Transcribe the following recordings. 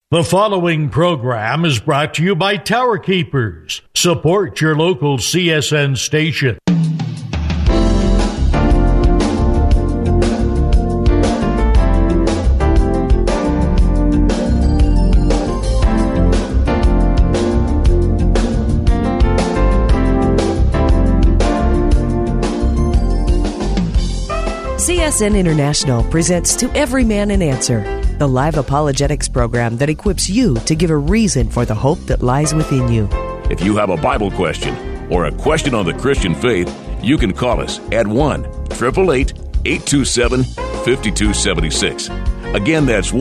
The following program is brought to you by Tower Keepers. Support your local CSN station. CSN International presents To Every Man an Answer, the live apologetics program that equips you to give a reason for the hope that lies within you. If you have a Bible question or a question on the Christian faith, you can call us at 1-888-827-5276. Again, that's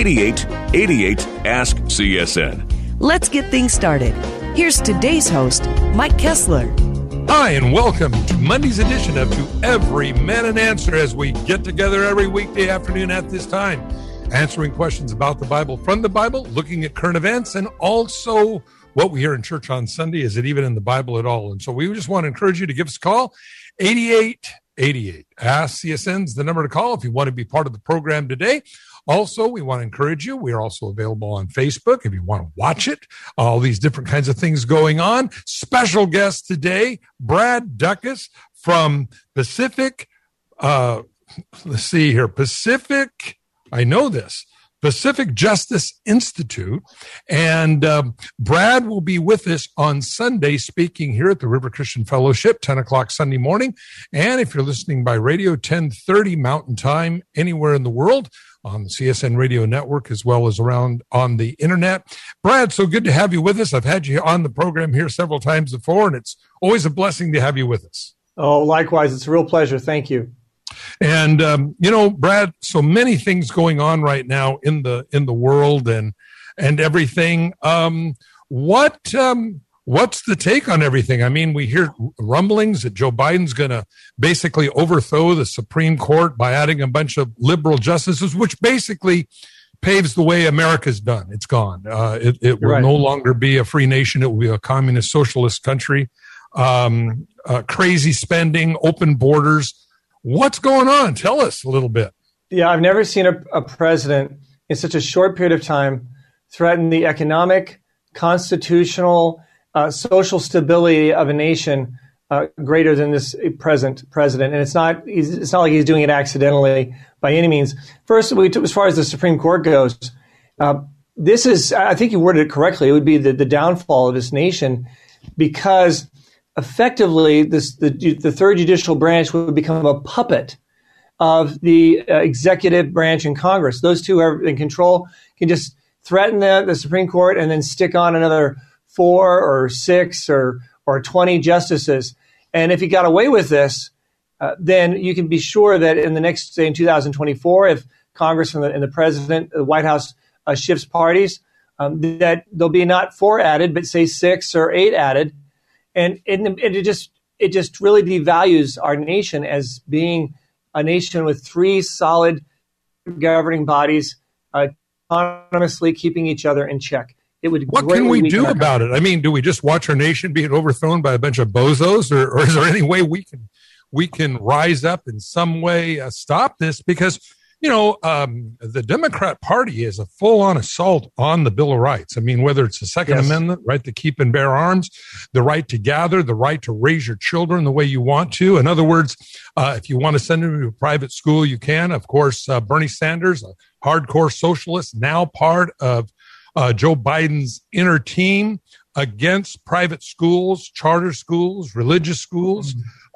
1-8888-ASK-CSN. Let's get things started. Here's today's host, Mike Kessler. Hi, and welcome to Monday's edition of To Every Man an Answer, as we get together every weekday afternoon at this time, answering questions about the Bible, from the Bible, looking at current events, and also what we hear in church on Sunday. Is it even in the Bible at all? And so we just want to encourage you to give us a call, 8888. Ask CSN is the number to call if you want to be part of the program today. Also, we want to encourage you. We are also available on Facebook if you want to watch it. All these different kinds of things going on. Special guest today, Brad Dacus from Pacific. Pacific Justice Institute. And Brad will be with us on Sunday speaking here at the River Christian Fellowship, 10 o'clock Sunday morning. And if you're listening by radio, 10:30 Mountain Time, anywhere in the world, on the CSN radio network, as well as around on the internet. Brad, so good to have you with us. I've had you on the program here several times before, and it's always a blessing to have you with us. Oh, likewise. It's a real pleasure. Thank you. And, Brad, so many things going on right now in the world and everything. What's the take on everything? I mean, we hear rumblings that Joe Biden's going to basically overthrow the Supreme Court by adding a bunch of liberal justices, which basically paves the way America's done. It's gone. It will no longer be a free nation. It will be a communist socialist country. Crazy spending, open borders. What's going on? Tell us a little bit. Yeah, I've never seen a president in such a short period of time threaten the economic, constitutional, social stability of a nation greater than this present president. And it's not like he's doing it accidentally by any means. First, as far as the Supreme Court goes, this is, I think you worded it correctly, it would be the downfall of this nation, because effectively the third judicial branch would become a puppet of the executive branch and Congress. Those two are in control, can just threaten the Supreme Court and then stick on another 4 or 6 or 20 justices. And if he got away with this, then you can be sure that in the next, say in 2024, if Congress and the president, the White House shifts parties, that there'll be not 4 added, but say 6 or 8 added. And it just really devalues our nation as being a nation with 3 solid governing bodies autonomously keeping each other in check. What can we do about it? I mean, do we just watch our nation being overthrown by a bunch of bozos, or is there any way we can rise up in some way stop this? Because the Democrat Party is a full-on assault on the Bill of Rights. I mean, whether it's the Second Amendment, right to keep and bear arms, the right to gather, the right to raise your children the way you want to. In other words, if you want to send them to a private school, you can. Of course, Bernie Sanders, a hardcore socialist, now part of Joe Biden's inner team against private schools, charter schools, religious schools.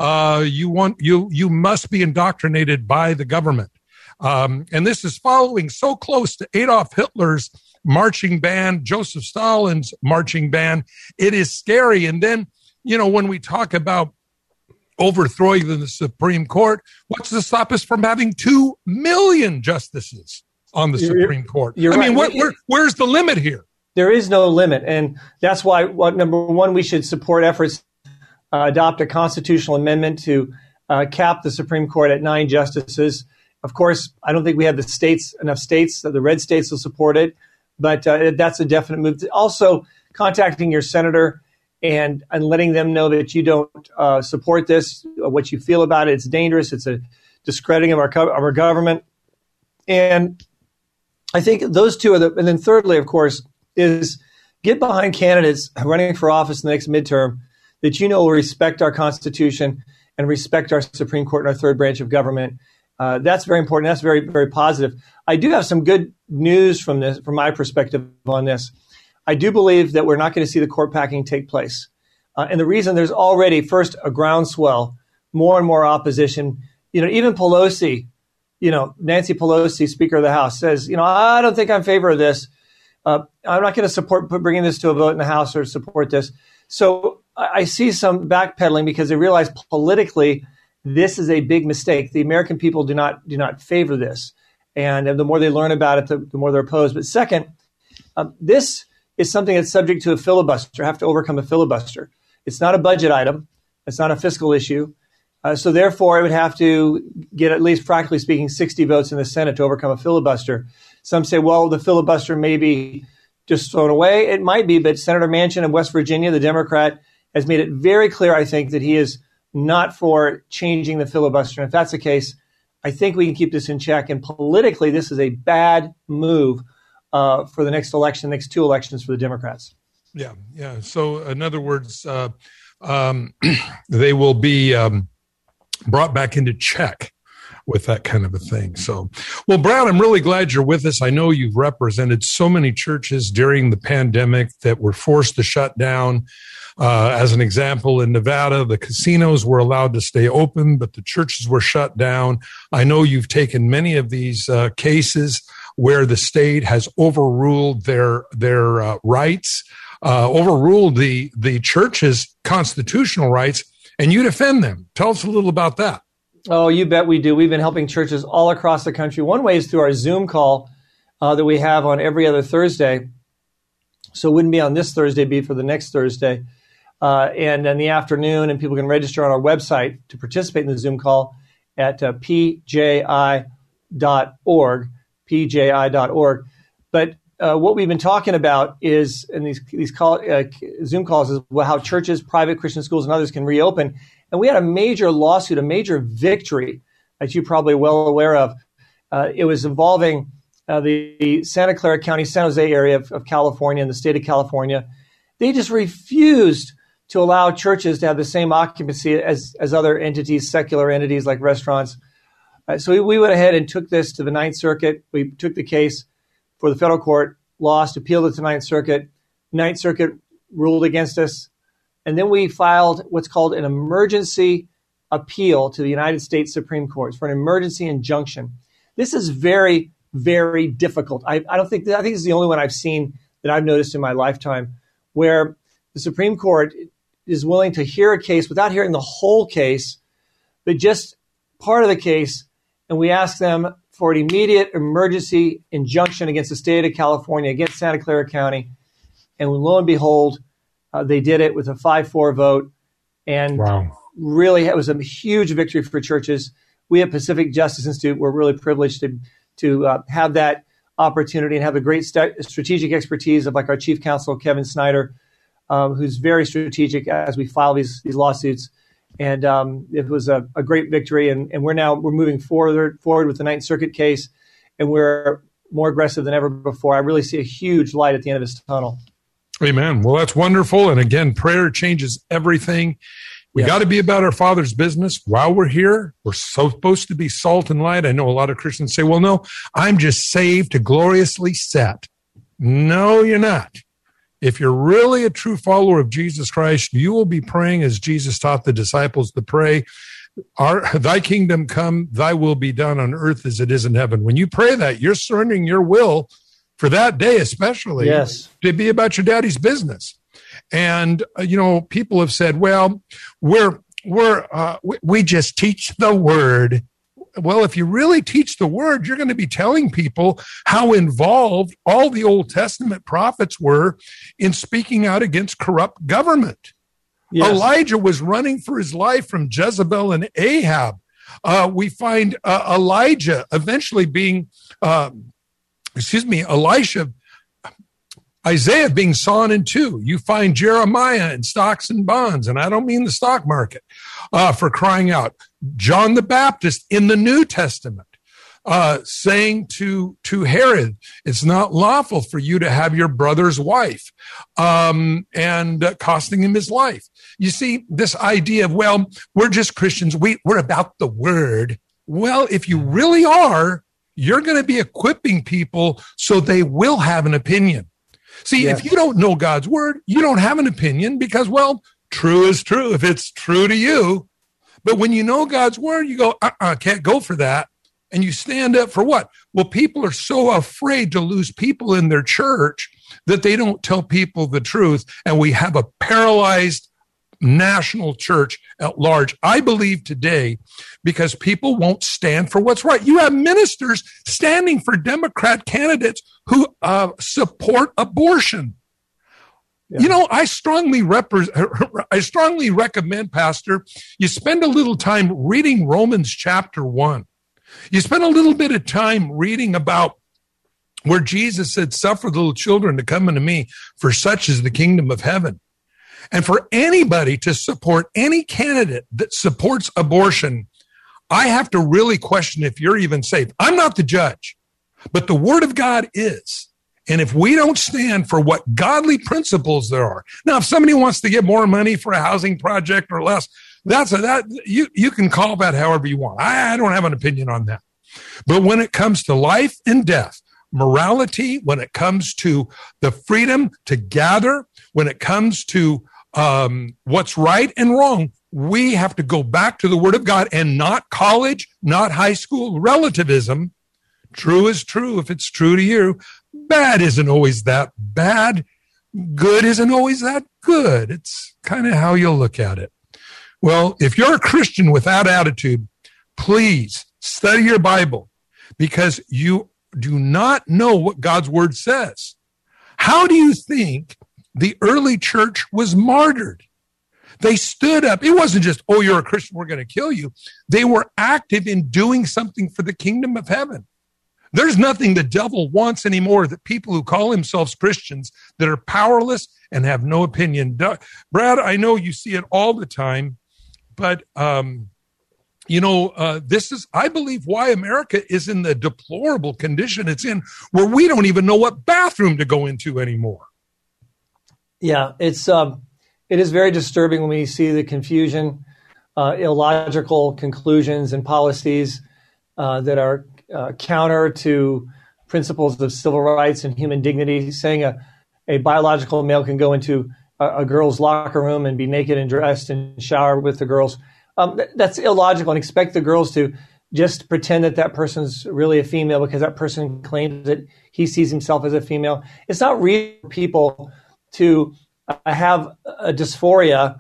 You must be indoctrinated by the government. And this is following so close to Adolf Hitler's marching band, Joseph Stalin's marching band. It is scary. And then, when we talk about overthrowing the Supreme Court, what's to stop us from having 2 million justices on the Supreme Court? Where's the limit here? There is no limit. And that's why, number one, we should support efforts adopt a constitutional amendment to cap the Supreme Court at 9 justices. Of course, I don't think we have enough states. The red states will support it, but that's a definite move. Also, contacting your senator and letting them know that you don't support this, what you feel about it. It's dangerous. It's a discrediting of our government. And I think those two are and then thirdly, of course, is get behind candidates running for office in the next midterm that will respect our Constitution and respect our Supreme Court and our third branch of government. That's very important. That's very, very positive. I do have some good news from my perspective on this. I do believe that we're not going to see the court packing take place. And the reason, there's already, first, a groundswell, more and more opposition. Even Pelosi, Nancy Pelosi, Speaker of the House, says, I don't think I'm in favor of this. I'm not going to support bringing this to a vote in the House or support this. So I see some backpedaling because they realize politically this is a big mistake. The American people do not favor this. And the more they learn about it, the more they're opposed. But second, this is something that's subject to a filibuster, have to overcome a filibuster. It's not a budget item. It's not a fiscal issue. So therefore, it would have to get, at least practically speaking, 60 votes in the Senate to overcome a filibuster. Some say, well, the filibuster may be just thrown away. It might be, but Senator Manchin of West Virginia, the Democrat, has made it very clear, I think, that he is not for changing the filibuster. And if that's the case, I think we can keep this in check. And politically, this is a bad move for the next election, next two elections for the Democrats. Yeah. So in other words, they will be brought back into check with that kind of a thing. So, well, Brad, I'm really glad you're with us. I know you've represented so many churches during the pandemic that were forced to shut down. As an example, in Nevada, the casinos were allowed to stay open, but the churches were shut down. I know you've taken many of these cases where the state has overruled their rights, overruled the church's constitutional rights, and you defend them. Tell us a little about that. Oh, you bet we do. We've been helping churches all across the country. One way is through our Zoom call that we have on every other Thursday. So it wouldn't be on this Thursday, be for the next Thursday. And in the afternoon, and people can register on our website to participate in the Zoom call at pji.org, pji.org. But what we've been talking about is, in these Zoom calls, is how churches, private Christian schools, and others can reopen. And we had a major lawsuit, a major victory, that you're probably well aware of. It was involving the Santa Clara County, San Jose area of California and the state of California. They just refused to allow churches to have the same occupancy as other entities, secular entities like restaurants. So we went ahead and took this to the Ninth Circuit. We took the case for the federal court, lost, appealed it to Ninth Circuit. Ninth Circuit ruled against us. And then we filed what's called an emergency appeal to the United States Supreme Court for an emergency injunction. This is very, very difficult. I think it's the only one I've seen that I've noticed in my lifetime where the Supreme Court is willing to hear a case without hearing the whole case, but just part of the case. And we ask them for an immediate emergency injunction against the state of California, against Santa Clara County. And lo and behold, they did it with a 5-4 vote. And really, it was a huge victory for churches. We at Pacific Justice Institute were really privileged to have that opportunity and have a great strategic expertise of like our chief counsel, Kevin Snyder, who's very strategic as we file these lawsuits. And it was a great victory. And we're moving forward with the Ninth Circuit case, and we're more aggressive than ever before. I really see a huge light at the end of this tunnel. Amen. Well, that's wonderful. And again, prayer changes everything. We got to be about our Father's business while we're here. We're supposed to be salt and light. I know a lot of Christians say, well, no, I'm just saved to gloriously set. No, you're not. If you're really a true follower of Jesus Christ, you will be praying as Jesus taught the disciples to pray, thy kingdom come, thy will be done on earth as it is in heaven. When you pray that, you're surrendering your will for that day, especially to be about your daddy's business. And, people have said, well, we just teach the word. Well, if you really teach the word, you're going to be telling people how involved all the Old Testament prophets were in speaking out against corrupt government. Yes. Elijah was running for his life from Jezebel and Ahab. We find Elijah eventually being, Isaiah being sawn in two. You find Jeremiah in stocks and bonds, and I don't mean the stock market, for crying out. John the Baptist in the New Testament. saying to Herod, it's not lawful for you to have your brother's wife, and costing him his life. You see, this idea of, well, we're just Christians. We're about the word. Well, if you really are, you're going to be equipping people so they will have an opinion. See, If you don't know God's word, you don't have an opinion because, well, true is true if it's true to you. But when you know God's word, you go, can't go for that. And you stand up for what? Well, people are so afraid to lose people in their church that they don't tell people the truth. And we have a paralyzed national church at large, I believe today, because people won't stand for what's right. You have ministers standing for Democrat candidates who support abortion. Yeah. You know, I strongly recommend, Pastor, you spend a little time reading Romans chapter 1. You spend a little bit of time reading about where Jesus said, suffer little children to come unto me, for such is the kingdom of heaven. And for anybody to support any candidate that supports abortion, I have to really question if you're even saved. I'm not the judge, but the word of God is. And if we don't stand for what godly principles there are, now, if somebody wants to get more money for a housing project or less, you can call that however you want. I don't have an opinion on that. But when it comes to life and death, morality, when it comes to the freedom to gather, when it comes to what's right and wrong, we have to go back to the word of God and not college, not high school relativism. True is true if it's true to you. Bad isn't always that bad. Good isn't always that good. It's kind of how you'll look at it. Well, if you're a Christian with that attitude, please study your Bible, because you do not know what God's word says. How do you think the early church was martyred? They stood up. It wasn't just, oh, you're a Christian, we're going to kill you. They were active in doing something for the kingdom of heaven. There's nothing the devil wants anymore that people who call themselves Christians that are powerless and have no opinion. Brad, I know you see it all the time, but this is, I believe, why America is in the deplorable condition it's in, where we don't even know what bathroom to go into anymore. Yeah, it is very disturbing when we see the confusion, illogical conclusions and policies that are counter to principles of civil rights and human dignity, saying a biological male can go into a girl's locker room and be naked and dressed and shower with the girls. That's illogical, and expect the girls to just pretend that person's really a female because that person claims that he sees himself as a female. It's not real for people to have a dysphoria,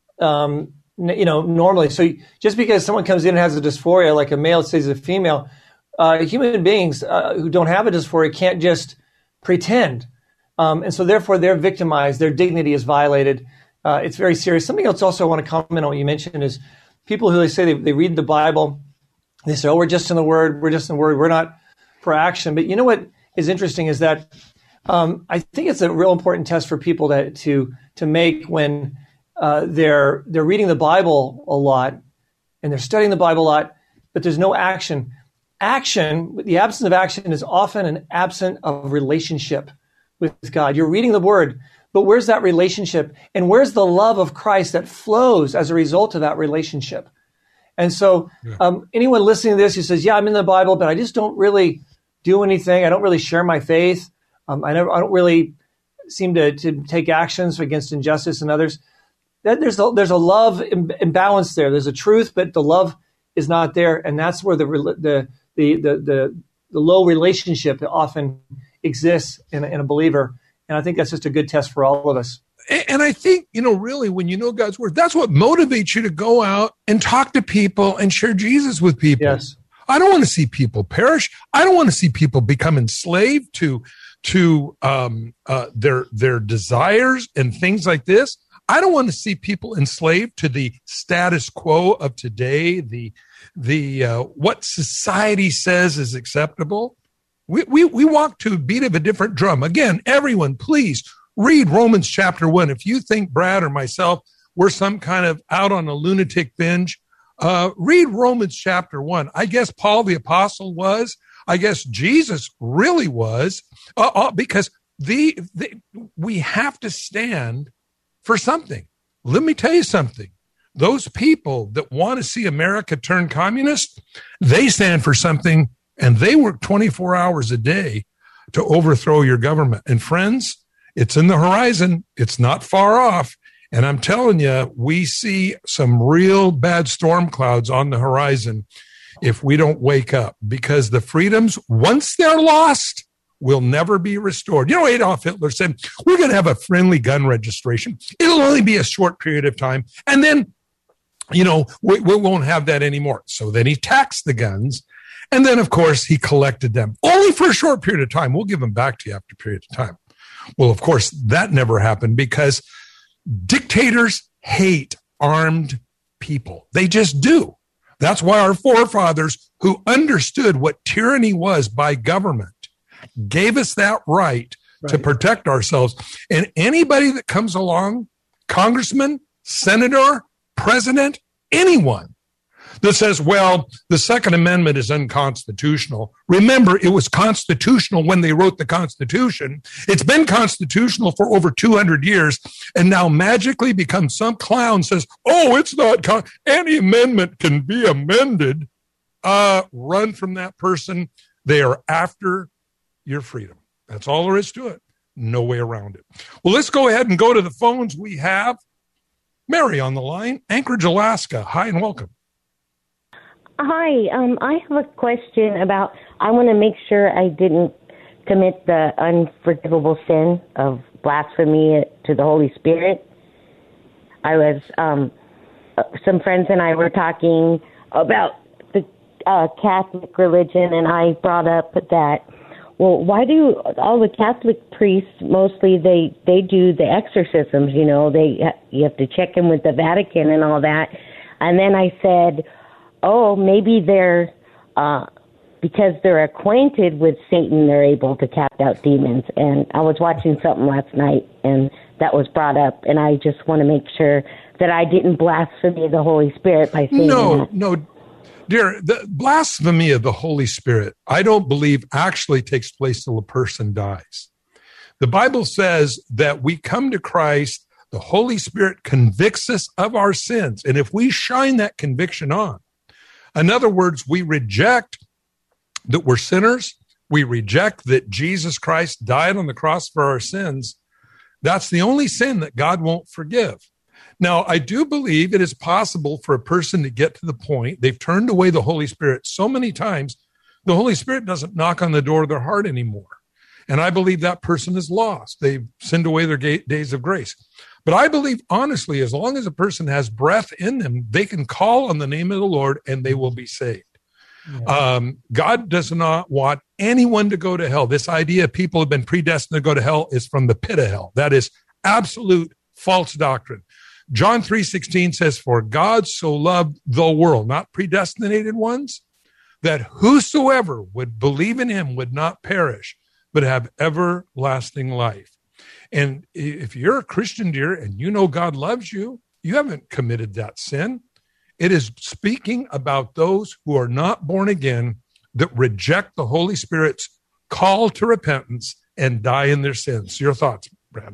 normally. So just because someone comes in and has a dysphoria, like a male says a female, human beings who don't have a dysphoria can't just pretend. And so therefore they're victimized, their dignity is violated. It's very serious. Something else also I want to comment on what you mentioned is people who they say they read the Bible, they say, oh, we're just in the Word, we're not for action. But you know what is interesting is that I think it's a real important test for people to make when they're reading the Bible a lot and they're studying the Bible a lot, but there's no action. Action, the absence of action is often an absence of relationship with God. You're reading the Word, but where's that relationship? And where's the love of Christ that flows as a result of that relationship? And so anyone listening to this who says, yeah, I'm in the Bible, but I just don't really do anything. I don't really share my faith. I don't really seem to take actions against injustice and others. There's a love imbalance there. There's a truth, but the love is not there. And that's where the low relationship often exists in a believer. And I think that's just a good test for all of us. And I think, really, when you know God's word, that's what motivates you to go out and talk to people and share Jesus with people. Yes. I don't want to see people perish. I don't want to see people become enslaved to their desires and things like this. I don't want to see people enslaved to the status quo of today, the what society says is acceptable. We walk to a beat of a different drum. Again, everyone, please read Romans chapter 1. If you think Brad or myself, we're some kind of out on a lunatic binge, Read Romans chapter 1. I guess Paul the apostle was. I guess Jesus really was, because we have to stand for something. Let me tell you something. Those people that want to see America turn communist, they stand for something, and they work 24 hours a day to overthrow your government. And friends, it's in the horizon. It's not far off. And I'm telling you, we see some real bad storm clouds on the horizon if we don't wake up, because the freedoms, once they're lost, will never be restored. You know, Adolf Hitler said, we're going to have a friendly gun registration. It'll only be a short period of time. And then, we won't have that anymore. So then he taxed the guns. And then, of course, he collected them only for a short period of time. We'll give them back to you after a period of time. Well, of course, that never happened because dictators hate armed people. They just do. That's why our forefathers, who understood what tyranny was by government, gave us that right to protect ourselves. And anybody that comes along, congressman, senator, president, anyone that says, well, the Second Amendment is unconstitutional. Remember, it was constitutional when they wrote the Constitution. It's been constitutional for over 200 years, and now magically becomes some clown says, oh, it's not, any amendment can be amended. Run from that person. They are after your freedom. That's all there is to it. No way around it. Well, let's go ahead and go to the phones. We have Mary on the line, Anchorage, Alaska. Hi and welcome. Hi, I have a question about, I want to make sure I didn't commit the unforgivable sin of blasphemy to the Holy Spirit. I was, some friends and I were talking about the Catholic religion, and I brought up that, well, why do all the Catholic priests, mostly they do the exorcisms, you have to check in with the Vatican and all that. And then I said, oh, maybe they're, because they're acquainted with Satan, they're able to cast out demons. And I was watching something last night, and that was brought up, and I just want to make sure that I didn't blaspheme the Holy Spirit by saying that. No, dear, the blasphemy of the Holy Spirit, I don't believe actually takes place till a person dies. The Bible says that we come to Christ, the Holy Spirit convicts us of our sins, and if we shine that conviction on, in other words, we reject that we're sinners. We reject that Jesus Christ died on the cross for our sins. That's the only sin that God won't forgive. Now, I do believe it is possible for a person to get to the point, they've turned away the Holy Spirit so many times, the Holy Spirit doesn't knock on the door of their heart anymore. And I believe that person is lost. They've sinned away their days of grace. But I believe, honestly, as long as a person has breath in them, they can call on the name of the Lord and they will be saved. Yeah. God does not want anyone to go to hell. This idea people have been predestined to go to hell is from the pit of hell. That is absolute false doctrine. John 3:16 says, for God so loved the world, not predestinated ones, that whosoever would believe in him would not perish, but have everlasting life. And if you're a Christian, dear, and you know God loves you, you haven't committed that sin. It is speaking about those who are not born again, that reject the Holy Spirit's call to repentance and die in their sins. Your thoughts, Brad?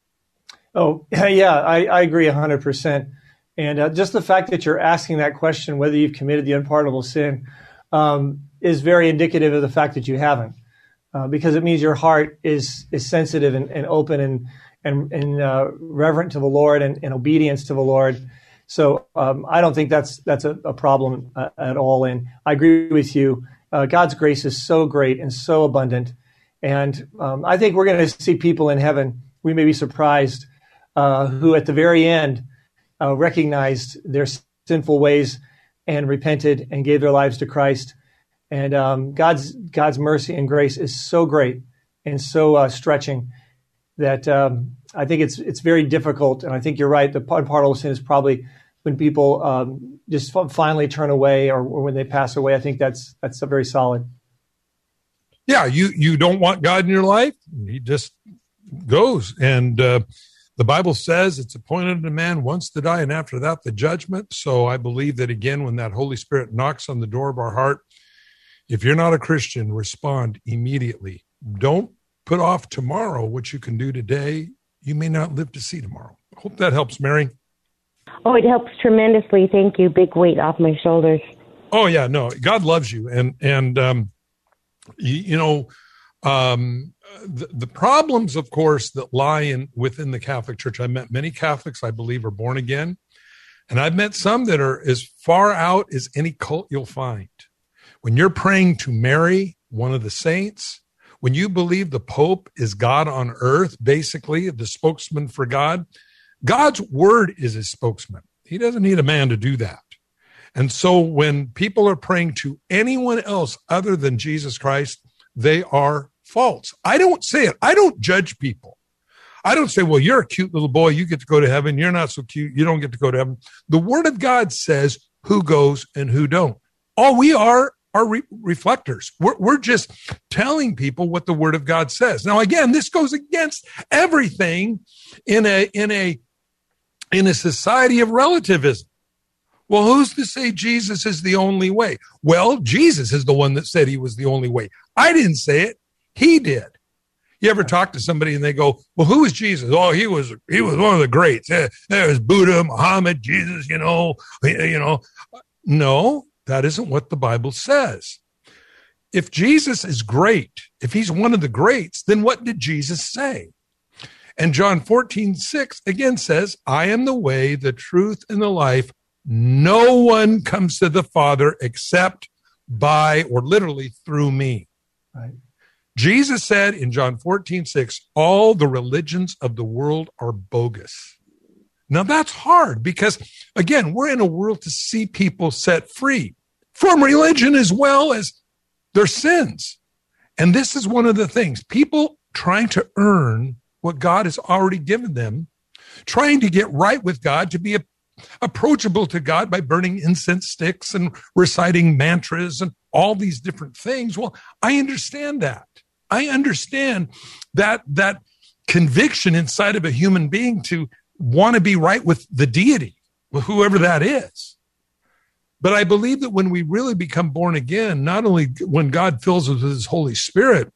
Oh, yeah, I agree 100%. And just the fact that you're asking that question, whether you've committed the unpardonable sin, is very indicative of the fact that you haven't. Because it means your heart is sensitive and open and reverent to the Lord and obedience to the Lord. So I don't think that's a problem at all. And I agree with you. God's grace is so great and so abundant. And I think we're going to see people in heaven, we may be surprised, who at the very end recognized their sinful ways and repented and gave their lives to Christ. And God's mercy and grace is so great and so stretching that I think it's very difficult. And I think you're right. The unpardonable sin is probably when people just finally turn away or when they pass away. I think that's very solid. Yeah, you don't want God in your life. He just goes. And The Bible says it's appointed to man once to die, and after that, the judgment. So I believe that, again, when that Holy Spirit knocks on the door of our heart, if you're not a Christian, respond immediately. Don't put off tomorrow what you can do today. You may not live to see tomorrow. I hope that helps, Mary. Oh, it helps tremendously. Thank you. Big weight off my shoulders. Oh, yeah, no, God loves you. And the problems, of course, that lie within the Catholic Church. I met many Catholics I believe are born again. And I've met some that are as far out as any cult you'll find. When you're praying to Mary, one of the saints, when you believe the Pope is God on earth, basically the spokesman for God, God's word is his spokesman. He doesn't need a man to do that. And so when people are praying to anyone else other than Jesus Christ, they are false. I don't say it. I don't judge people. I don't say, well, you're a cute little boy. You get to go to heaven. You're not so cute. You don't get to go to heaven. The word of God says who goes and who don't. All we are reflectors. We're just telling people what the word of God says. Now, again, this goes against everything in a society of relativism. Well, who's to say Jesus is the only way? Well, Jesus is the one that said he was the only way. I didn't say it. He did. You ever talk to somebody and they go, well, who is Jesus? Oh, he was one of the greats. There was Buddha, Muhammad, Jesus, No, that isn't what the Bible says. If Jesus is great, if he's one of the greats, then what did Jesus say? And John 14:6 again says, I am the way, the truth, and the life. No one comes to the Father except by, or literally through me. Right. Jesus said in John 14:6, all the religions of the world are bogus. Now that's hard because, again, we're in a world to see people set free from religion as well as their sins. And this is one of the things, people trying to earn what God has already given them, trying to get right with God, to be approachable to God by burning incense sticks and reciting mantras and all these different things. Well, I understand that. I understand that conviction inside of a human being to want to be right with the deity, with whoever that is. But I believe that when we really become born again, not only when God fills us with his Holy Spirit,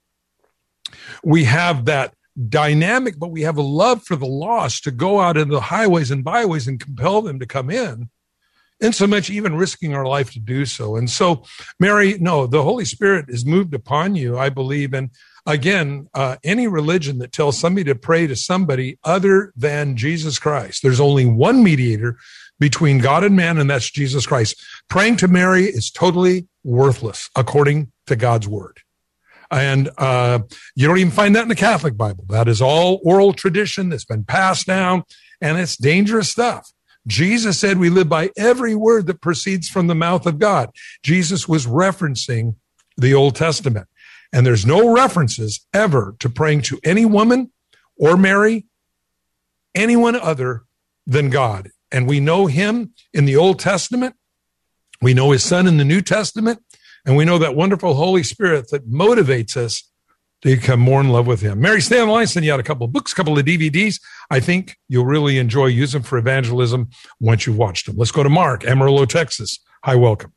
we have that dynamic, but we have a love for the lost to go out into the highways and byways and compel them to come in so much even risking our life to do so. And so, Mary, no, the Holy Spirit is moved upon you, I believe. And again, any religion that tells somebody to pray to somebody other than Jesus Christ, there's only one mediator between God and man, and that's Jesus Christ. Praying to Mary is totally worthless according to God's word. And you don't even find that in the Catholic Bible. That is all oral tradition that's been passed down, and it's dangerous stuff. Jesus said we live by every word that proceeds from the mouth of God. Jesus was referencing the Old Testament. And there's no references ever to praying to any woman or Mary, anyone other than God. And we know him in the Old Testament. We know his son in the New Testament. And we know that wonderful Holy Spirit that motivates us to become more in love with him. Mary, stay on the line. Send you out a couple of books, a couple of DVDs. I think you'll really enjoy using them for evangelism once you've watched them. Let's go to Mark, Amarillo, Texas. Hi, welcome.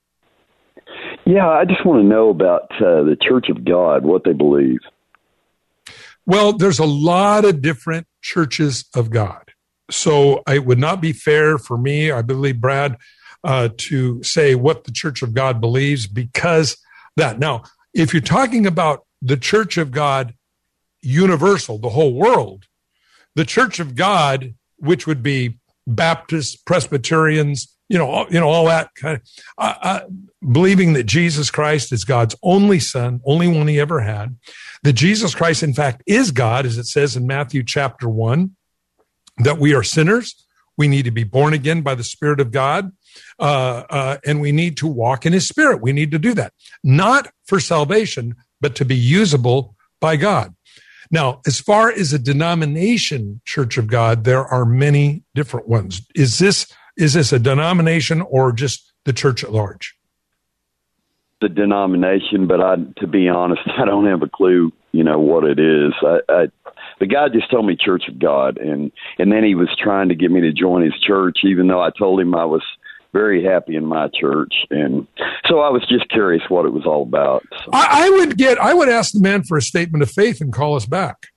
Yeah, I just want to know about the Church of God, what they believe. Well, there's a lot of different churches of God. So it would not be fair for me, I believe, Brad, to say what the Church of God believes because that. Now, if you're talking about the Church of God universal, the whole world, the Church of God, which would be Baptists, Presbyterians, all that kind of, believing that Jesus Christ is God's only son, only one he ever had, that Jesus Christ, in fact, is God, as it says in Matthew chapter 1, that we are sinners. We need to be born again by the Spirit of God, and we need to walk in his Spirit. We need to do that, not for salvation, but to be usable by God. Now, as far as a denomination Church of God, there are many different ones. Is this a denomination or just the church at large? The denomination, but to be honest, I don't have a clue, what it is. The guy just told me Church of God, and then he was trying to get me to join his church, even though I told him I was very happy in my church. And so I was just curious what it was all about. So. I would ask the man for a statement of faith and call us back.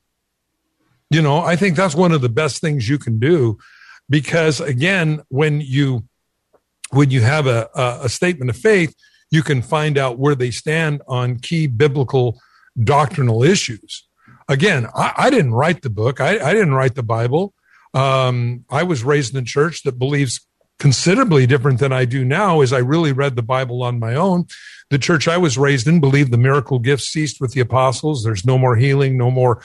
I think that's one of the best things you can do, because again, when you have a statement of faith, you can find out where they stand on key biblical doctrinal issues. Again, I didn't write the book. I didn't write the Bible. I was raised in a church that believes considerably different than I do now, as I really read the Bible on my own. The church I was raised in believed the miracle gifts ceased with the apostles. There's no more healing, no more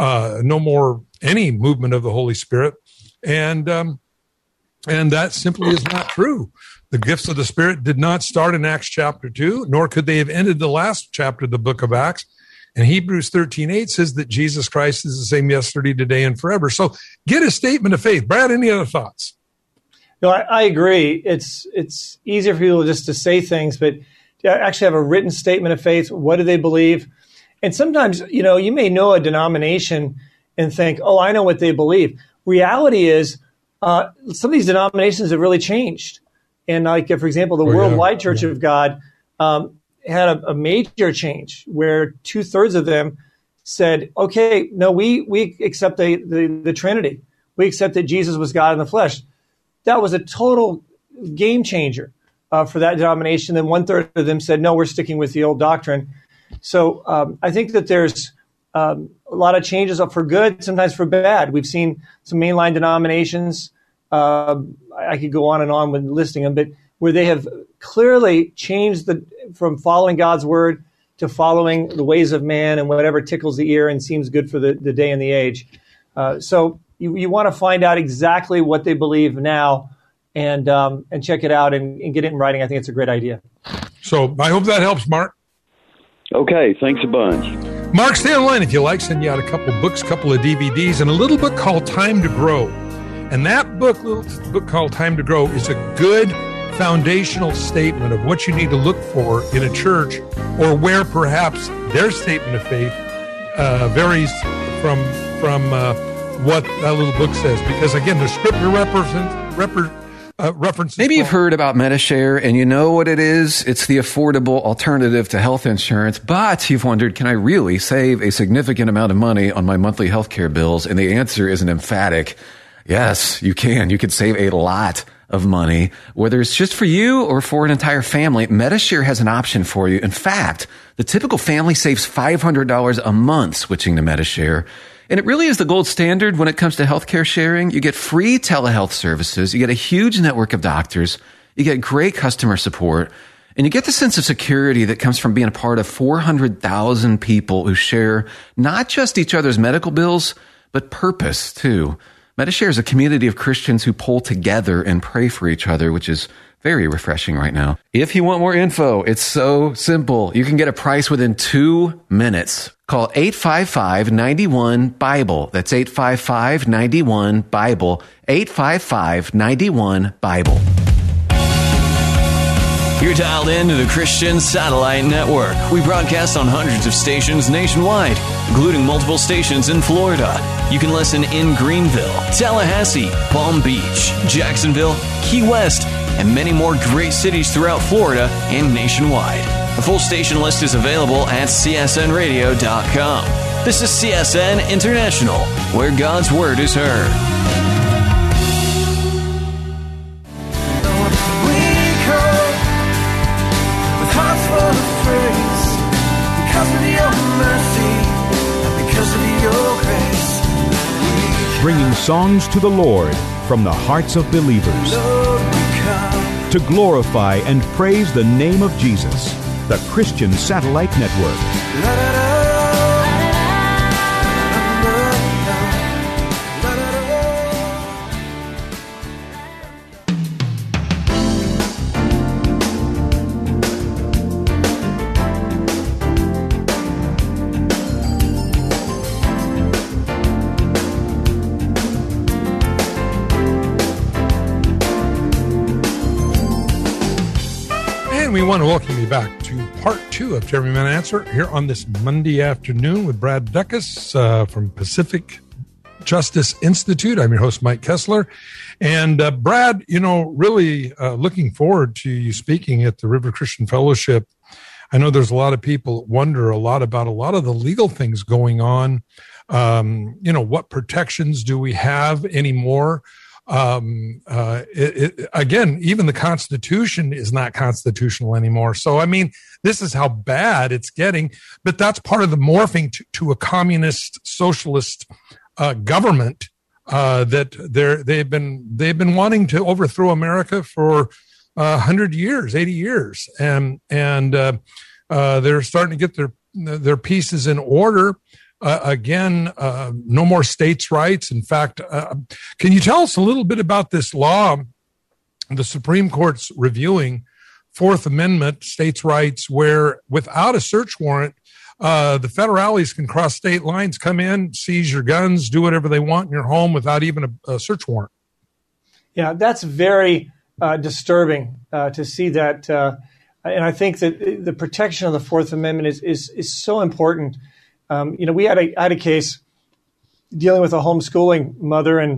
any movement of the Holy Spirit. And that simply is not true. The gifts of the Spirit did not start in Acts chapter 2, nor could they have ended the last chapter of the book of Acts. And Hebrews 13:8 says that Jesus Christ is the same yesterday, today, and forever. So get a statement of faith. Brad, any other thoughts? No, I agree. It's easier for people just to say things, but to actually have a written statement of faith. What do they believe? And sometimes, you may know a denomination and think, oh, I know what they believe. Reality is some of these denominations have really changed. And like, for example, the Worldwide Church of God had a major change where 2/3 of them said, okay, no, we accept the Trinity. We accept that Jesus was God in the flesh. That was a total game changer for that denomination. Then 1/3 of them said, no, we're sticking with the old doctrine. So I think that there's a lot of changes up for good, sometimes for bad. We've seen some mainline denominations. I could go on and on with listing them, but where they have clearly changed from following God's word to following the ways of man and whatever tickles the ear and seems good for the day and the age. So you want to find out exactly what they believe now and check it out and get it in writing. I think it's a great idea. So I hope that helps, Mark. Okay, thanks a bunch. Mark, stay online if you like. Send you out a couple books, a couple of DVDs, and a little book called Time to Grow. And that little book called Time to Grow is a good foundational statement of what you need to look for in a church, or where perhaps their statement of faith varies from what that little book says. Because again, the scripture references. Maybe you've heard about Medi-Share and you know what it is. It's the affordable alternative to health insurance. But you've wondered, can I really save a significant amount of money on my monthly health care bills? And the answer is an emphatic yes, you can. You could save a lot of money, whether it's just for you or for an entire family. Medi-Share has an option for you. In fact, the typical family saves $500 a month switching to Medi-Share. And it really is the gold standard when it comes to healthcare sharing. You get free telehealth services. You get a huge network of doctors. You get great customer support. And you get the sense of security that comes from being a part of 400,000 people who share not just each other's medical bills, but purpose too. Medi-Share is a community of Christians who pull together and pray for each other, which is very refreshing right now. If you want more info, it's so simple. You can get a price within 2 minutes. Call 855-91-BIBLE. That's 855-91-BIBLE. 855-91-BIBLE. You're dialed into the Christian Satellite Network. We broadcast on hundreds of stations nationwide, including multiple stations in Florida. You can listen in Greenville, Tallahassee, Palm Beach, Jacksonville, Key West, and many more great cities throughout Florida and nationwide. The full station list is available at csnradio.com. This is CSN International, where God's Word is heard. Bringing songs to the Lord from the hearts of believers to glorify and praise the name of Jesus, the Christian Satellite Network. We want to welcome you back to part 2 of Every Man Answer here on this Monday afternoon with Brad Dacus from Pacific Justice Institute. I'm your host, Mike Kessler. And Brad, really looking forward to you speaking at the River Christian Fellowship. I know there's a lot of people that wonder a lot about a lot of the legal things going on. What protections do we have anymore? Again, even the Constitution is not constitutional anymore. So, this is how bad it's getting, but that's part of the morphing to a communist socialist government that they've been wanting to overthrow America for 100 years, 80 years, and they're starting to get their pieces in order. No more states' rights. In fact, can you tell us a little bit about this law? The Supreme Court's reviewing Fourth Amendment states' rights, where without a search warrant, the federales can cross state lines, come in, seize your guns, do whatever they want in your home without even a search warrant. Yeah, that's very disturbing to see that. And I think that the protection of the Fourth Amendment is so important. We had a case dealing with a homeschooling mother, and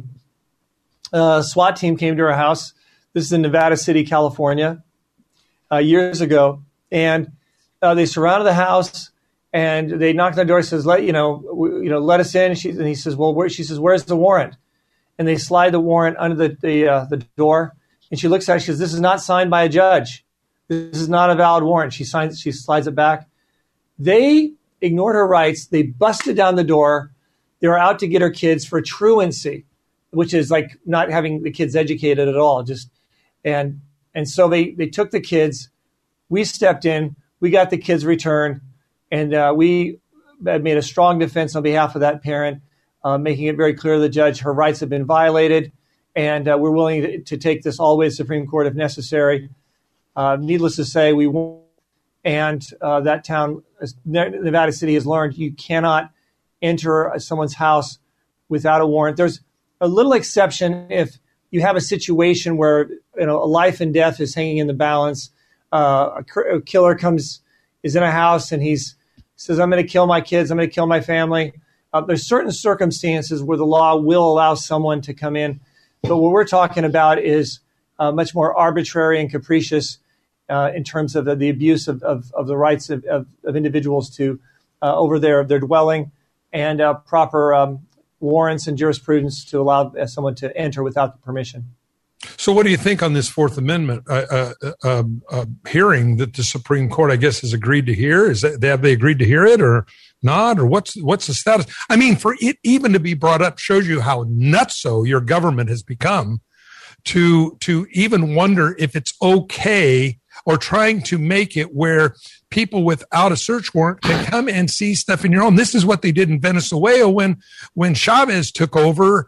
a SWAT team came to her house. This is in Nevada City, California, years ago, and they surrounded the house, and they knocked on the door. Says, let us in. And he says, well, she says, where's the warrant? And they slide the warrant under the door, and she looks at it. She says, this is not signed by a judge. This is not a valid warrant. She slides it back. They ignored her rights. They busted down the door. They were out to get her kids for truancy, which is like not having the kids educated at all. And so they took the kids. We stepped in. We got the kids returned, and we made a strong defense on behalf of that parent, making it very clear to the judge her rights have been violated, and we're willing to take this all the way to the Supreme Court if necessary. Needless to say, we won't. And that town, Nevada City, has learned you cannot enter someone's house without a warrant. There's a little exception if you have a situation where a life and death is hanging in the balance. A killer is in a house and he says, "I'm going to kill my kids. I'm going to kill my family." There's certain circumstances where the law will allow someone to come in, but what we're talking about is much more arbitrary and capricious. In terms of the abuse of the rights of individuals to over their dwelling, and proper warrants and jurisprudence to allow someone to enter without permission. So what do you think on this Fourth Amendment hearing that the Supreme Court, I guess, has agreed to hear? Have they agreed to hear it or not? Or what's the status? For it even to be brought up shows you how nutso your government has become to even wonder if it's okay, or trying to make it where people without a search warrant can come and see stuff in your home. This is what they did in Venezuela when Chavez took over.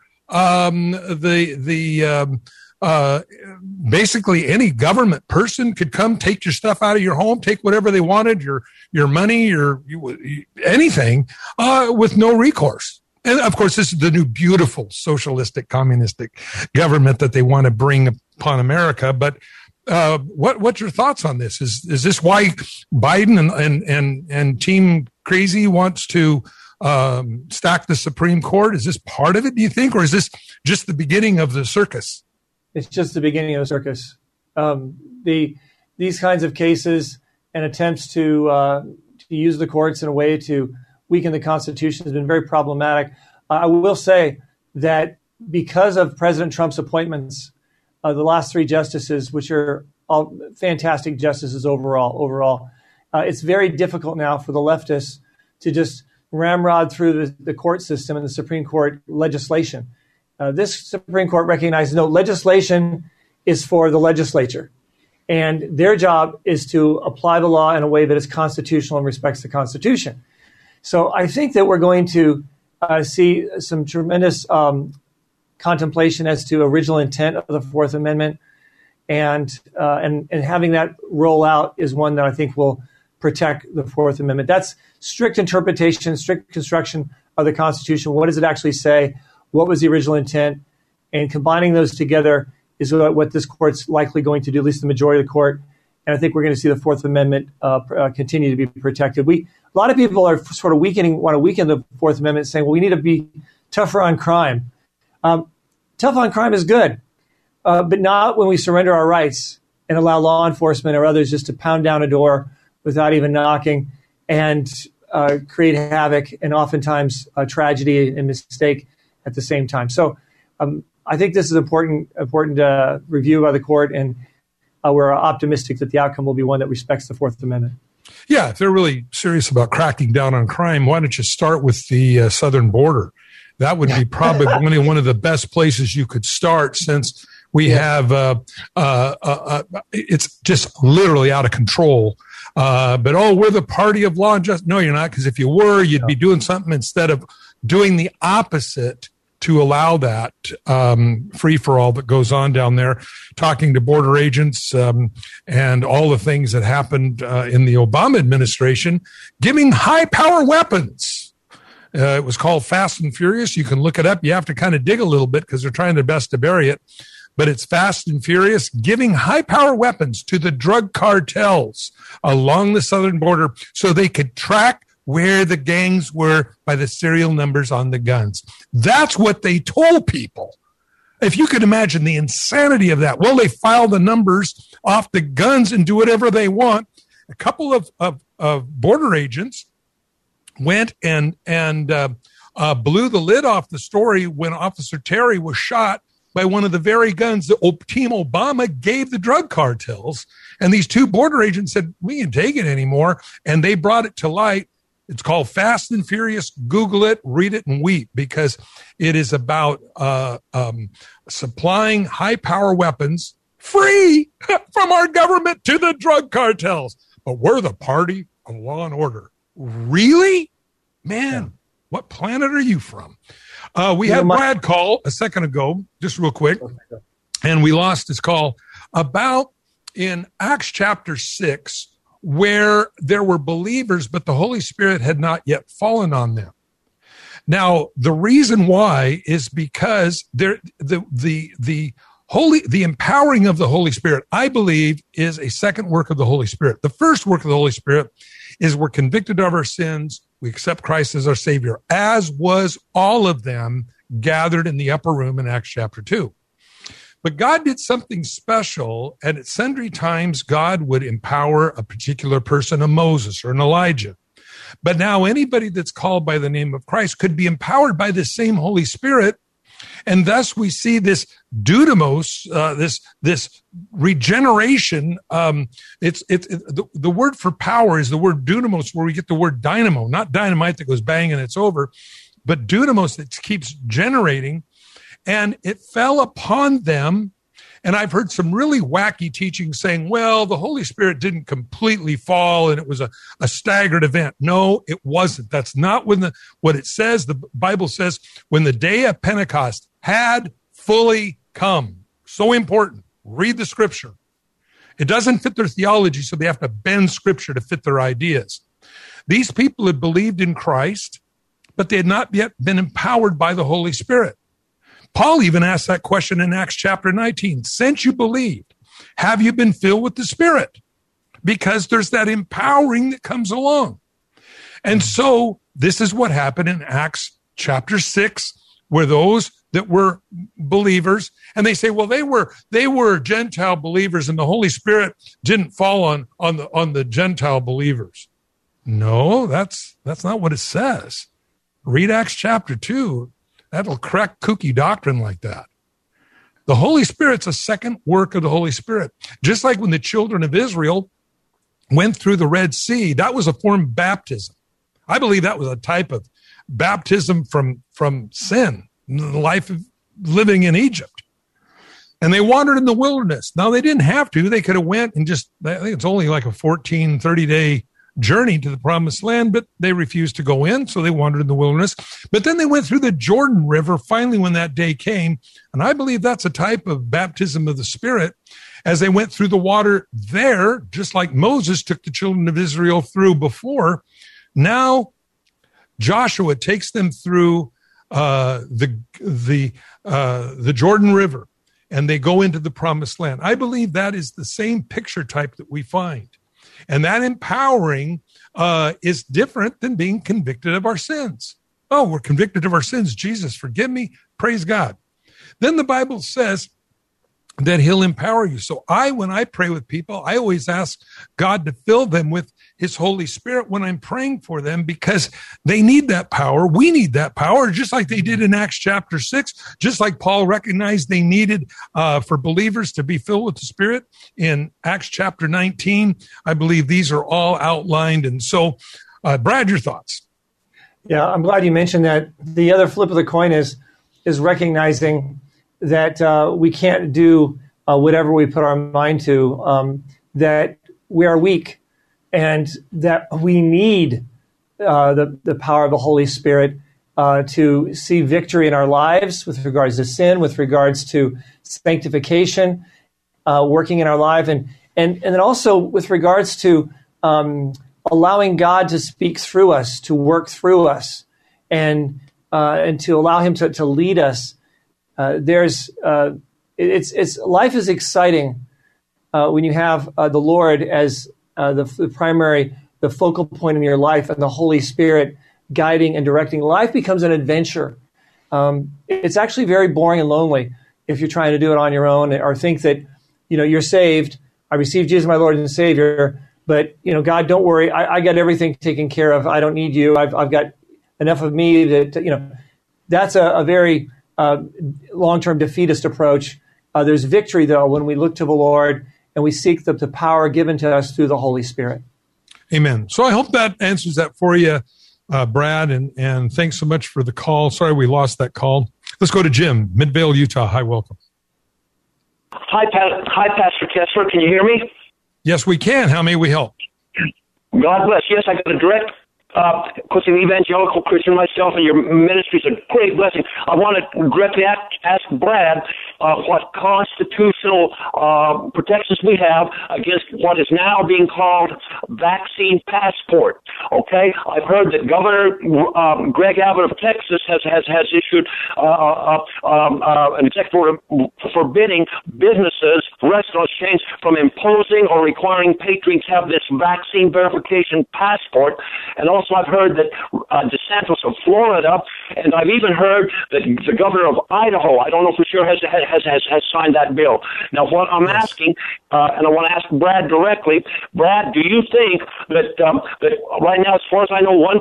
Basically any government person could come take your stuff out of your home, take whatever they wanted, your money, anything, with no recourse. And of course, this is the new beautiful socialistic, communistic government that they want to bring upon America. But what's your thoughts on this? Is this why Biden and Team Crazy wants to stack the Supreme Court? Is this part of it, do you think, or is this just the beginning of the circus? It's just the beginning of the circus. These kinds of cases and attempts to use the courts in a way to weaken the Constitution has been very problematic. I will say that because of President Trump's appointments, the last three justices, which are all fantastic justices overall, it's very difficult now for the leftists to just ramrod through the court system and the Supreme Court legislation. This Supreme Court recognizes legislation is for the legislature, and their job is to apply the law in a way that is constitutional and respects the Constitution. So I think that we're going to see some tremendous contemplation as to original intent of the Fourth Amendment, and having that roll out is one that I think will protect the Fourth Amendment. That's strict interpretation, strict construction of the Constitution. What does it actually say? What was the original intent? And combining those together is what this court's likely going to do, at least the majority of the court, And I think we're going to see the Fourth Amendment continue to be protected. A lot of people are sort of want to weaken the Fourth Amendment, saying, well, we need to be tougher on crime. Tough on crime is good, but not when we surrender our rights and allow law enforcement or others just to pound down a door without even knocking and create havoc and oftentimes tragedy and mistake at the same time. So I think this is important review by the court, and we're optimistic that the outcome will be one that respects the Fourth Amendment. Yeah, if they're really serious about cracking down on crime, why don't you start with the southern border? That would be probably one of the best places you could start, since we have it's just literally out of control. But we're the party of law and justice. No, you're not, because if you were, you'd be doing something instead of doing the opposite to allow that free-for-all that goes on down there, talking to border agents and all the things that happened in the Obama administration, giving high-power weapons. It was called Fast and Furious. You can look it up. You have to kind of dig a little bit because they're trying their best to bury it. But it's Fast and Furious, giving high-power weapons to the drug cartels along the southern border so they could track where the gangs were by the serial numbers on the guns. That's what they told people. If you could imagine the insanity of that. Well, they file the numbers off the guns and do whatever they want. A couple of border agents went and blew the lid off the story when Officer Terry was shot by one of the very guns that Team Obama gave the drug cartels. And these two border agents said, we can't take it anymore. And they brought it to light. It's called Fast and Furious. Google it, read it, and weep, because it is about supplying high-power weapons free from our government to the drug cartels. But we're the party of law and order. Really? Man, what planet are you from? We had Brad call a second ago, just real quick, and we lost his call, about in Acts chapter 6, where there were believers, but the Holy Spirit had not yet fallen on them. Now, the reason why is because the empowering of the Holy Spirit, I believe, is a second work of the Holy Spirit. The first work of the Holy Spirit is we're convicted of our sins. We accept Christ as our Savior, as was all of them gathered in the upper room in Acts chapter 2. But God did something special, and at sundry times, God would empower a particular person, a Moses or an Elijah. But now anybody that's called by the name of Christ could be empowered by the same Holy Spirit. And thus we see this dudamos, this regeneration. The word for power is the word dunamos, where we get the word dynamo, not dynamite that goes bang and it's over, but dunamos that keeps generating. And it fell upon them. And I've heard some really wacky teaching saying, well, the Holy Spirit didn't completely fall and it was a staggered event. No, it wasn't. That's not what it says. The Bible says when the day of Pentecost had fully come. So important. Read the scripture. It doesn't fit their theology, so they have to bend scripture to fit their ideas. These people had believed in Christ, but they had not yet been empowered by the Holy Spirit. Paul even asked that question in Acts chapter 19. Since you believed, have you been filled with the Spirit? Because there's that empowering that comes along. And so this is what happened in Acts chapter 6, where those that were believers, and they say, well, they were Gentile believers and the Holy Spirit didn't fall on the Gentile believers. No, that's not what it says. Read Acts chapter 2. That'll crack kooky doctrine like that. The Holy Spirit's a second work of the Holy Spirit. Just like when the children of Israel went through the Red Sea, that was a form of baptism. I believe that was a type of baptism from sin, the life of living in Egypt. And they wandered in the wilderness. Now, they didn't have to. They could have went and I think it's only like a 30-day journey to the promised land, but they refused to go in, so they wandered in the wilderness. But then they went through the Jordan River finally when that day came, and I believe that's a type of baptism of the Spirit. As they went through the water there, just like Moses took the children of Israel through before, now Joshua takes them through the Jordan River. and they go into the promised land. I believe that is the same picture type that we find. And that empowering is different than being convicted of our sins. Oh, we're convicted of our sins. Jesus, forgive me. Praise God. Then the Bible says that he'll empower you. So when I pray with people, I always ask God to fill them with his Holy Spirit when I'm praying for them, because they need that power. We need that power, just like they did in Acts chapter 6, just like Paul recognized they needed for believers to be filled with the Spirit in Acts chapter 19. I believe these are all outlined. And so, Brad, your thoughts? Yeah, I'm glad you mentioned that. The other flip of the coin is recognizing that we can't do whatever we put our mind to, that we are weak, and that we need the power of the Holy Spirit to see victory in our lives with regards to sin, with regards to sanctification, working in our life, and then also with regards to allowing God to speak through us, to work through us, and to allow him to lead us. Life is exciting when you have the Lord as the primary, the focal point in your life, and the Holy Spirit guiding and directing. Life becomes an adventure. It's actually very boring and lonely if you're trying to do it on your own, or think that you're saved. I received Jesus, my Lord and Savior, but God, don't worry, I got everything taken care of. I don't need you. I've got enough of me that that's a very long-term defeatist approach. There's victory, though, when we look to the Lord and we seek the power given to us through the Holy Spirit. Amen. So I hope that answers that for you, Brad, and thanks so much for the call. Sorry we lost that call. Let's go to Jim, Midvale, Utah. Hi, welcome. Hi, Pastor Kessler. Can you hear me? Yes, we can. How may we help? God bless. Yes, I got a direct because an evangelical Christian myself, and your ministry is a great blessing. I want to directly ask Brad what constitutional protections we have against what is now being called vaccine passport. Okay, I've heard that Governor Greg Abbott of Texas has issued an executive order forbidding businesses, restaurant chains from imposing or requiring patrons have this vaccine verification passport. And also I've heard that DeSantis of Florida, and I've even heard that the governor of Idaho, I don't know for sure, has signed that bill. Now, what I'm asking, and I want to ask Brad directly, Brad, do you think that right now, as far as I know, one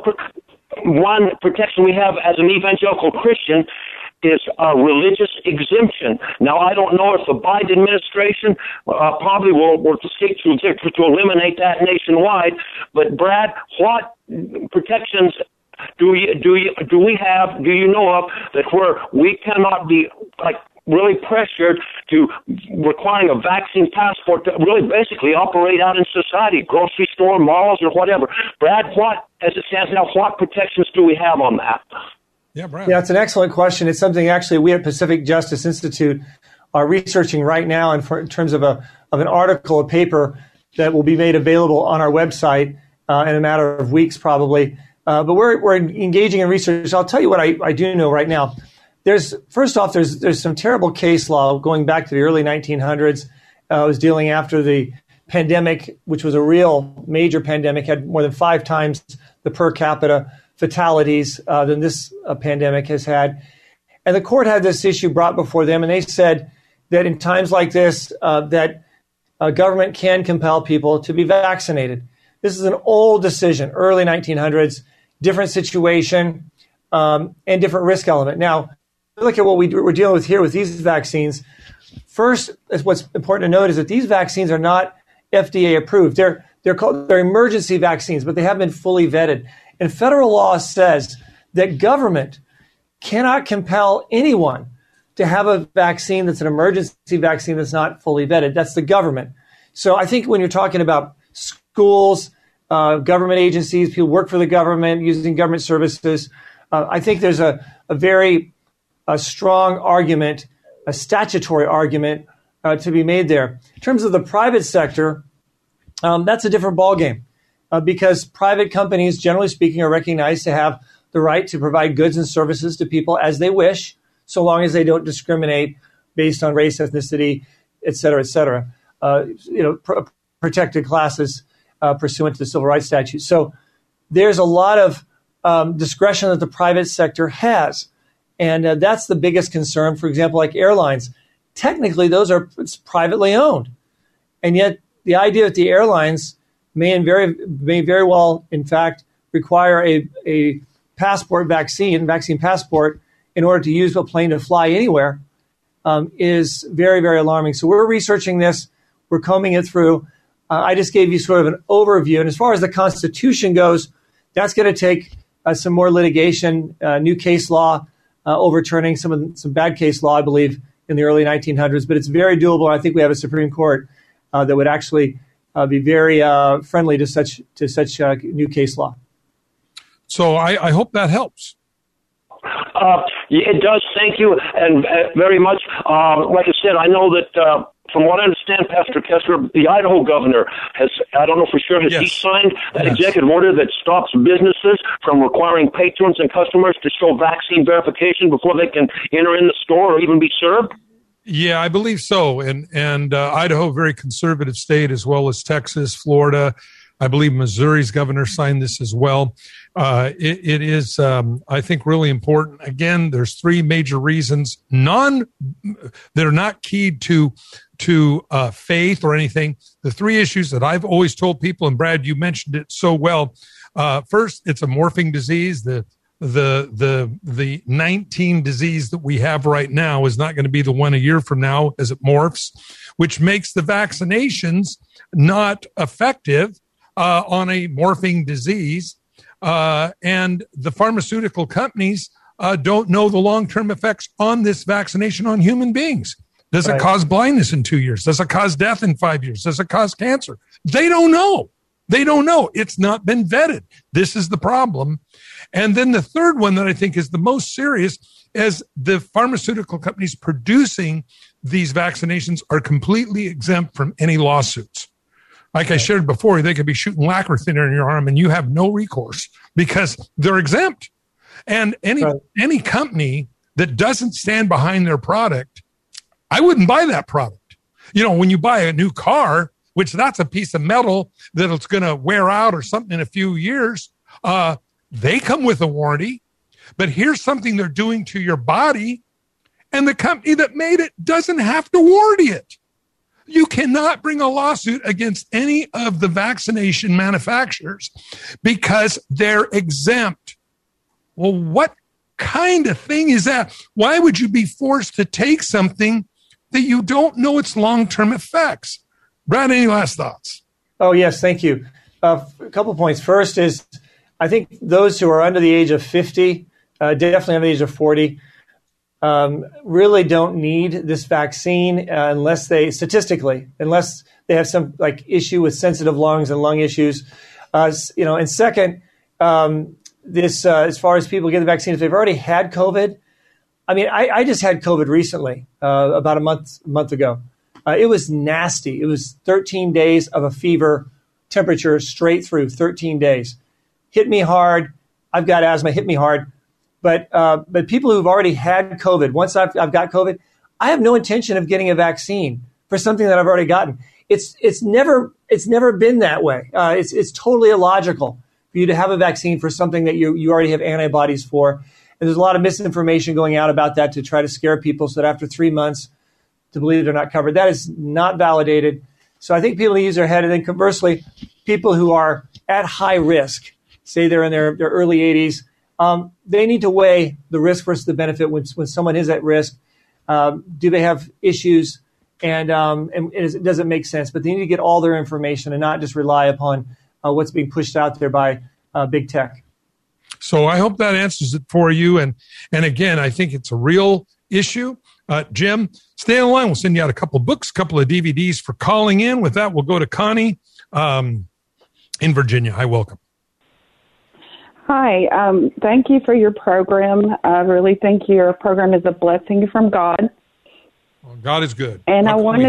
protection we have as an evangelical Christian is a religious exemption. Now, I don't know if the Biden administration probably will seek to eliminate that nationwide. But Brad, what protections do we have? Do you know of that where we cannot be really pressured to requiring a vaccine passport to really basically operate out in society, grocery store, malls, or whatever? Brad, as it stands now, what protections do we have on that? Yeah, Brad. Yeah, it's an excellent question. It's something actually we at Pacific Justice Institute are researching right now, in terms of an article, a paper that will be made available on our website in a matter of weeks, probably. But we're engaging in research. I'll tell you what I do know right now. There's some terrible case law going back to the early 1900s. It was dealing after the pandemic, which was a real major pandemic, had more than 5 times the per capita fatalities than this pandemic has had. And the court had this issue brought before them, and they said that in times like this, that government can compel people to be vaccinated. This is an old decision, early 1900s, different situation, and different risk element. Now, look at what we're dealing with here with these vaccines. First, what's important to note is that these vaccines are not FDA approved. They're emergency vaccines, but they haven't been fully vetted. And federal law says that government cannot compel anyone to have a vaccine that's an emergency vaccine that's not fully vetted. That's the government. So I think when you're talking about schools, government agencies, people who work for the government, using government services, I think there's a very strong argument, a statutory argument to be made there. In terms of the private sector, that's a different ballgame. Because private companies, generally speaking, are recognized to have the right to provide goods and services to people as they wish, so long as they don't discriminate based on race, ethnicity, et cetera, protected classes pursuant to the Civil Rights Statute. So there's a lot of discretion that the private sector has. And that's the biggest concern. For example, like airlines, technically it's privately owned. And yet the idea that the airlines may very well, in fact, require a vaccine passport in order to use a plane to fly anywhere is very, very alarming. So we're researching this. We're combing it through. I just gave you sort of an overview. And as far as the Constitution goes, that's going to take some more litigation, new case law, overturning some bad case law, I believe, in the early 1900s. But it's very doable. I think we have a Supreme Court that would actually be very friendly to such new case law. So I hope that helps. It does. Thank you, and very much. Like I said, I know that from what I understand, Pastor Kessler, the Idaho governor has, I don't know for sure, has he signed that executive order that stops businesses from requiring patrons and customers to show vaccine verification before they can enter in the store or even be served? Yeah, I believe so. And Idaho, very conservative state, as well as Texas, Florida. I believe Missouri's governor signed this as well. It is, I think, really important. Again, there's three major reasons, that are not keyed to faith or anything. The three issues that I've always told people, and Brad, you mentioned it so well. First, it's a morphing disease. The 19 disease that we have right now is not going to be the one a year from now as it morphs, which makes the vaccinations not effective on a morphing disease. And the pharmaceutical companies don't know the long-term effects on this vaccination on human beings. Does it cause blindness in 2 years? Does it cause death in 5 years? Does it cause cancer? They don't know. They don't know. It's not been vetted. This is the problem. And then the third one that I think is the most serious is the pharmaceutical companies producing these vaccinations are completely exempt from any lawsuits. Like I shared before, they could be shooting lacquer thinner in your arm and you have no recourse because they're exempt. And any company that doesn't stand behind their product, I wouldn't buy that product. You know, when you buy a new car, which that's a piece of metal that it's going to wear out or something in a few years, they come with a warranty. But here's something they're doing to your body, and the company that made it doesn't have to warranty it. You cannot bring a lawsuit against any of the vaccination manufacturers because they're exempt. Well, what kind of thing is that? Why would you be forced to take something that you don't know its long-term effects? Brad, any last thoughts? Oh, yes, thank you. A couple of points. First is, I think those who are under the age of 50, definitely under the age of 40, really don't need this vaccine unless they have some like issue with sensitive lungs and lung issues. And second, this as far as people get the vaccine, if they've already had COVID. I mean, I just had COVID recently, about a month ago. It was nasty. It was 13 days of a fever, temperature straight through, 13 days. Hit me hard. I've got asthma, hit me hard. But people who've already had COVID, once I've got COVID, I have no intention of getting a vaccine for something that I've already gotten. It's never been that way. It's totally illogical for you to have a vaccine for something that you already have antibodies for. And there's a lot of misinformation going out about that to try to scare people so that after 3 months to believe they're not covered. That is not validated. So I think people need to use their head. And then conversely, people who are at high risk, say they're in their early 80s, they need to weigh the risk versus the benefit when someone is at risk. Do they have issues? And does it make sense? But they need to get all their information and not just rely upon what's being pushed out there by big tech. So I hope that answers it for you. And again, I think it's a real issue. Jim, stay on the line. We'll send you out a couple of books, a couple of DVDs for calling in. With that, we'll go to Connie in Virginia. Hi, welcome. Hi. Thank you for your program. I really think your program is a blessing from God. Well, God is good. And I wanted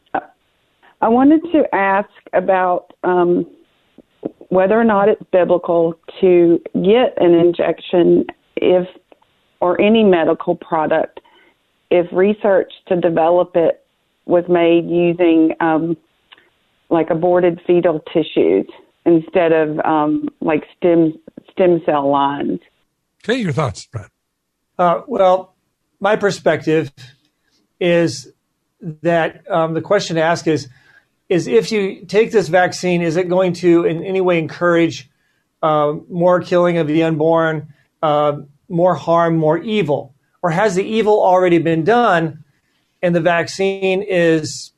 to ask about whether or not it's biblical to get an injection or any medical product if research to develop it was made using like aborted fetal tissues instead of like stem cell lines. Okay, your thoughts, Brad? Well, my perspective is that the question to ask is if you take this vaccine, is it going to in any way encourage more killing of the unborn, more harm, more evil? Or has the evil already been done and the vaccine is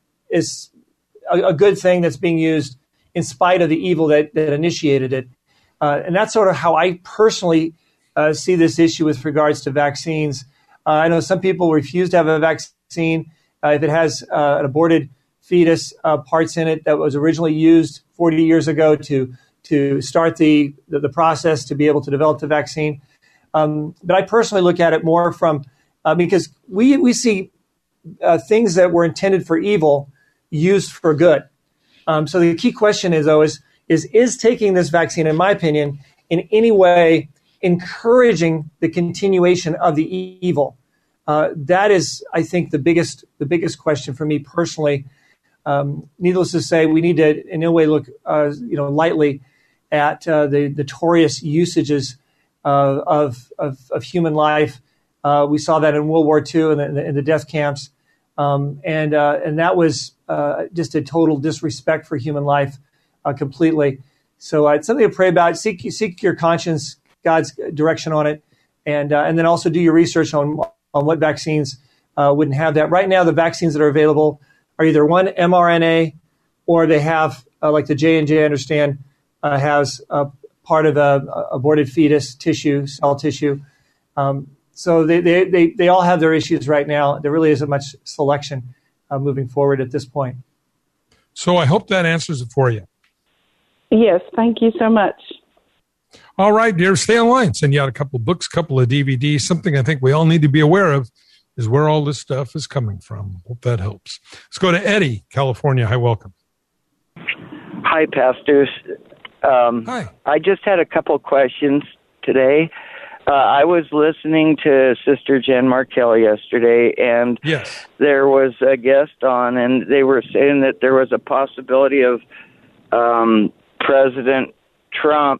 a good thing that's being used in spite of the evil that initiated it? And that's sort of how I personally see this issue with regards to vaccines. I know some people refuse to have a vaccine if it has an aborted fetus parts in it that was originally used 40 years ago to start the process to be able to develop the vaccine. But I personally look at it more from because we see things that were intended for evil used for good. So the key question is taking this vaccine, in my opinion, in any way encouraging the continuation of the evil? That is, I think, the biggest question for me personally. Needless to say, we need to in no way look lightly at the notorious usages of human life. We saw that in World War II in the death camps, and that was just a total disrespect for human life, completely. So it's something to pray about. Seek your conscience, God's direction on it, and then also do your research on what vaccines wouldn't have that. Right now, the vaccines that are available are either one mRNA or they have like the J&J, I understand, has part of a aborted fetus tissue, cell tissue. So they all have their issues right now. There really isn't much selection moving forward at this point. So I hope that answers it for you. Yes, thank you so much. All right, dear, stay online. Send you out a couple of books, a couple of DVDs. Something I think we all need to be aware of is where all this stuff is coming from. Hope that helps. Let's go to Eddie, California. Hi, welcome. Hi, pastors. Hi. I just had a couple questions today. I was listening to Sister Jen Markell yesterday, and yes, there was a guest on, and they were saying that there was a possibility of President Trump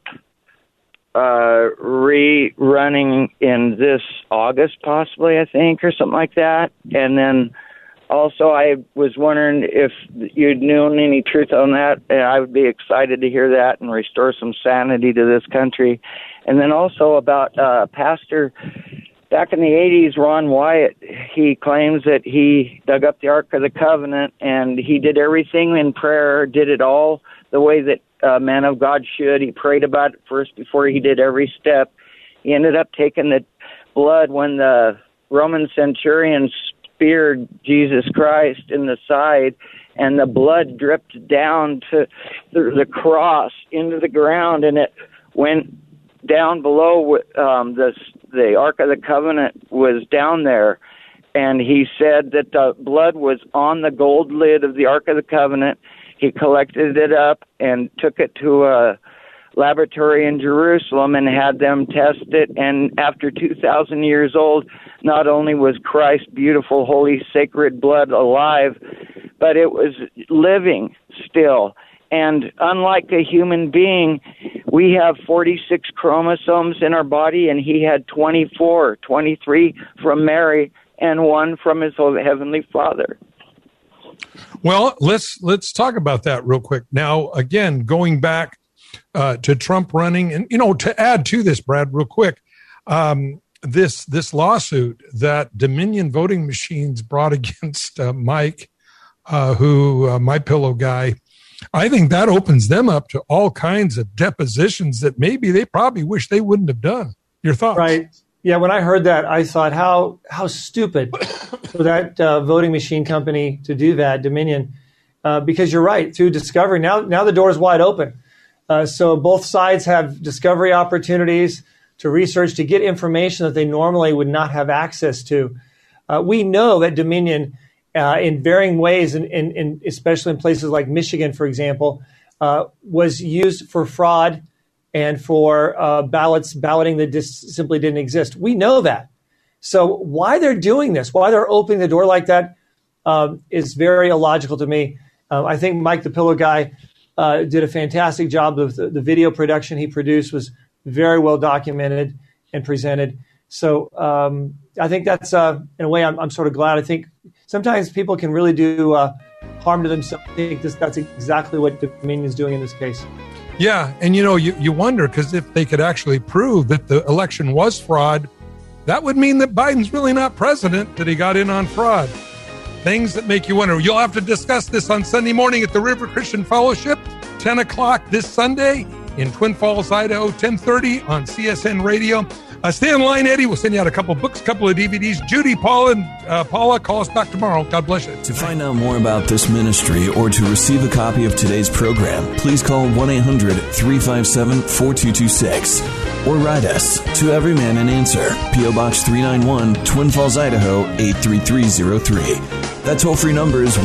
rerunning in this August, possibly, I think, or something like that. And then also I was wondering if you'd known any truth on that, and I would be excited to hear that and restore some sanity to this country. And then also about Pastor, back in the 80s, Ron Wyatt, he claims that he dug up the Ark of the Covenant and he did everything in prayer, did it all the way that a man of God should. He prayed about it first before he did every step. He ended up taking the blood when the Roman centurion speared Jesus Christ in the side, and the blood dripped down to the cross into the ground, and it went down below. The Ark of the Covenant was down there, and he said that the blood was on the gold lid of the Ark of the Covenant. He collected it up and took it to a laboratory in Jerusalem and had them test it. And after 2,000 years old, not only was Christ's beautiful, holy, sacred blood alive, but it was living still. And unlike a human being, we have 46 chromosomes in our body, and he had 24, 23 from Mary and one from his heavenly Father. Well, let's talk about that real quick. Now, again, going back to Trump running, and to add to this, Brad, real quick, this lawsuit that Dominion Voting Machines brought against Mike, who MyPillow guy, I think that opens them up to all kinds of depositions that maybe they probably wish they wouldn't have done. Your thoughts? Right. Yeah, when I heard that, I thought, how stupid for that voting machine company to do that, Dominion, because you're right, through discovery, now the door is wide open. So both sides have discovery opportunities to research, to get information that they normally would not have access to. We know that Dominion, in varying ways, in especially in places like Michigan, for example, was used for fraud and for balloting that just simply didn't exist. We know that. So why they're doing this, why they're opening the door like that, is very illogical to me. I think Mike the Pillow Guy did a fantastic job of the video production he produced was very well documented and presented. So I think that's, in a way, I'm sort of glad. I think sometimes people can really do harm to themselves. I think that's exactly what Dominion is doing in this case. Yeah, and you wonder, because if they could actually prove that the election was fraud, that would mean that Biden's really not president, that he got in on fraud. Things that make you wonder. You'll have to discuss this on Sunday morning at the River Christian Fellowship, 10 o'clock this Sunday in Twin Falls, Idaho, 10:30 on CSN Radio. Stay in line, Eddie. We'll send you out a couple books, a couple of DVDs. Judy, Paula, and Paula, call us back tomorrow. God bless you. To find out more about this ministry or to receive a copy of today's program, please call 1-800-357-4226 or write us to Every Man an Answer, P.O. Box 391, Twin Falls, Idaho, 83303. That toll-free number is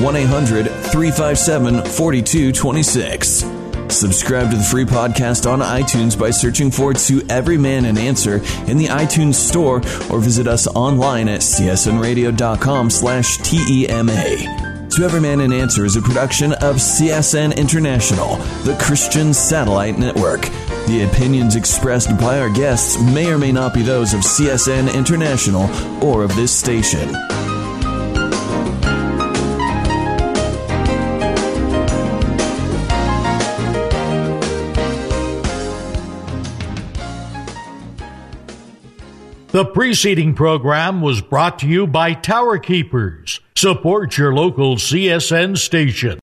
1-800-357-4226. Subscribe to the free podcast on iTunes by searching for To Every Man an Answer in the iTunes store or visit us online at csnradio.com/TEMA. To Every Man an Answer is a production of CSN International, the Christian Satellite Network. The opinions expressed by our guests may or may not be those of CSN International or of this station. The preceding program was brought to you by Tower Keepers. Support your local CSN station.